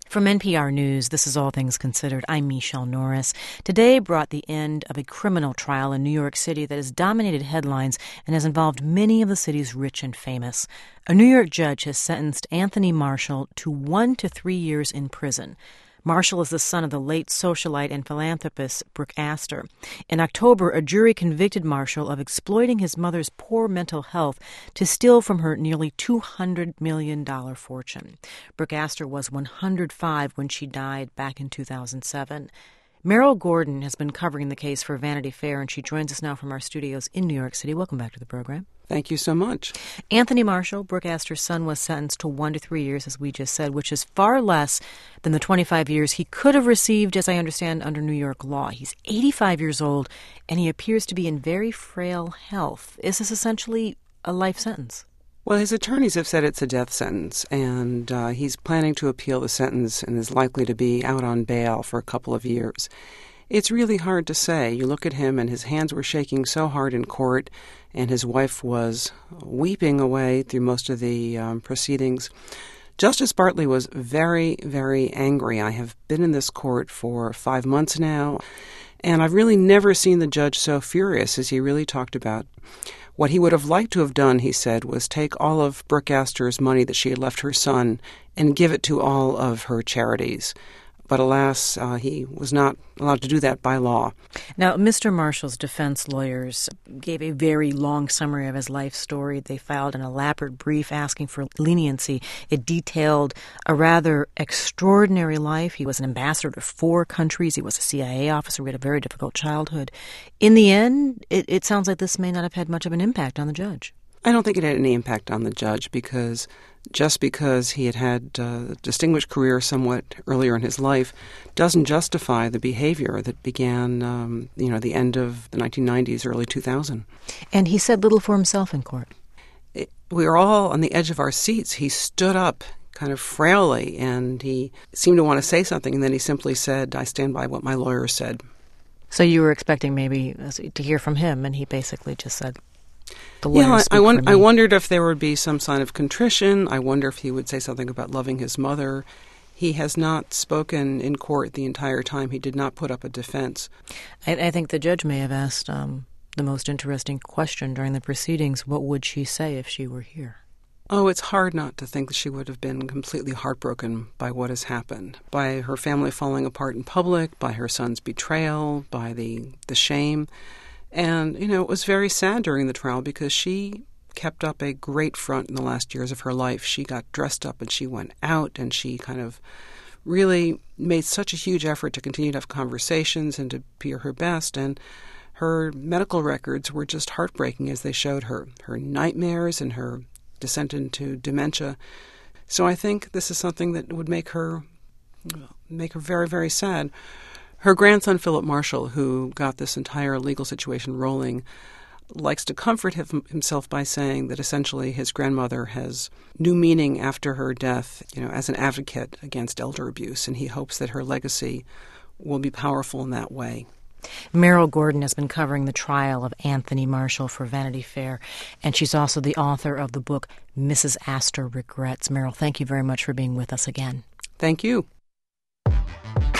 From NPR News, this is All Things Considered. I'm Michelle Norris. Today brought the end of a criminal trial in New York City that has dominated headlines and has involved many of the city's rich and famous. A New York judge has sentenced Anthony Marshall to 1 to 3 years in prison. Marshall is the son of the late socialite and philanthropist Brooke Astor. In October, a jury convicted Marshall of exploiting his mother's poor mental health to steal from her nearly $200 million fortune. Brooke Astor was 105 when she died back in 2007. Meryl Gordon has been covering the case for Vanity Fair, and she joins us now from our studios in New York City. Welcome back to the program. Thank you so much. Anthony Marshall, Brooke Astor's son, was sentenced to 1 to 3 years, as we just said, which is far less than the 25 years he could have received, as I understand, under New York law. He's 85 years old, and he appears to be in very frail health. Is this essentially a life sentence? Well, his attorneys have said it's a death sentence, and he's planning to appeal the sentence and is likely to be out on bail for a couple of years. It's really hard to say. You look at him, and his hands were shaking so hard in court, and his wife was weeping away through most of the proceedings. Justice Bartley was very, very angry. I have been in this court for 5 months now, and I've really never seen the judge so furious as he really talked about. What he would have liked to have done, he said, was take all of Brooke Astor's money that she had left her son and give it to all of her charities. But alas, he was not allowed to do that by law. Now, Mr. Marshall's defense lawyers gave a very long summary of his life story. They filed an elaborate brief asking for leniency. It detailed a rather extraordinary life. He was an ambassador to 4 countries. He was a CIA officer. He had a very difficult childhood. In the end, it sounds like this may not have had much of an impact on the judge. I don't think it had any impact on the judge because he had a distinguished career somewhat earlier in his life doesn't justify the behavior that began, the end of the 1990s, early 2000. And he said little for himself in court. We were all on the edge of our seats. He stood up kind of frailly, and he seemed to want to say something, and then he simply said, "I stand by what my lawyer said." So you were expecting maybe to hear from him, and he basically just said, I wondered if there would be some sign of contrition. I wonder if he would say something about loving his mother. He has not spoken in court the entire time. He did not put up a defense. I think the judge may have asked the most interesting question during the proceedings. What would she say if she were here? Oh, it's hard not to think that she would have been completely heartbroken by what has happened, by her family falling apart in public, by her son's betrayal, by the shame. And, it was very sad during the trial because she kept up a great front in the last years of her life. She got dressed up and she went out and she kind of really made such a huge effort to continue to have conversations and to appear her best. And her medical records were just heartbreaking as they showed her nightmares and her descent into dementia. So I think this is something that would make her very, very sad. Her grandson, Philip Marshall, who got this entire legal situation rolling, likes to comfort himself by saying that essentially his grandmother has new meaning after her death, as an advocate against elder abuse, and he hopes that her legacy will be powerful in that way. Meryl Gordon has been covering the trial of Anthony Marshall for Vanity Fair, and she's also the author of the book Mrs. Astor Regrets. Meryl, thank you very much for being with us again. Thank you.